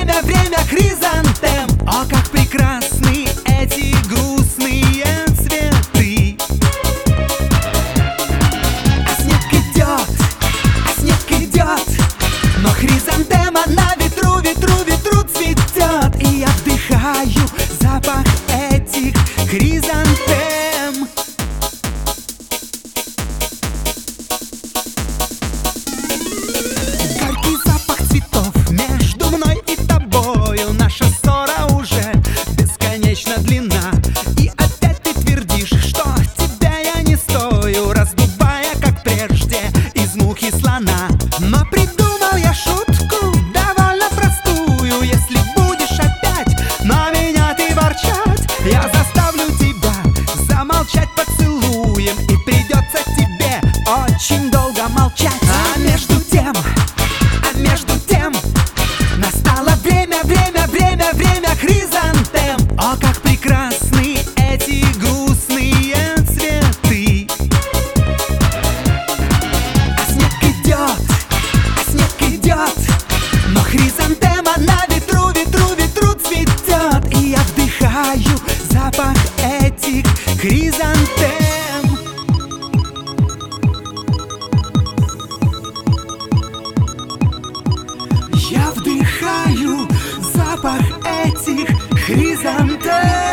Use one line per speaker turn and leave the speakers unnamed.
время, время хризантем. О, как прекрасны эти грустные цветы. А снег идет, но хризантема на ветру, ветру, ветру цветет. И я вдыхаю запах этих хризантем. Горький запах цветов между мной и тобою. Наша ссора уже бесконечно длинна. И опять ты твердишь, что тебя я не стою, раздувая, как прежде, из мухи слона. Но придумал я шутку довольно простую. Если будешь опять на меня ты ворчать, я заставлю тебя замолчать поцелуем. И придется тебе очень долго молчать. А между тем настало время, время, время, время хризантем. О, как прекрасны эти грустные цветы. А снег идет, но хризантема на ветру, ветру, ветру цветет. И я вдыхаю запах этих хризантем. Я вдыхаю запах этих хризантем.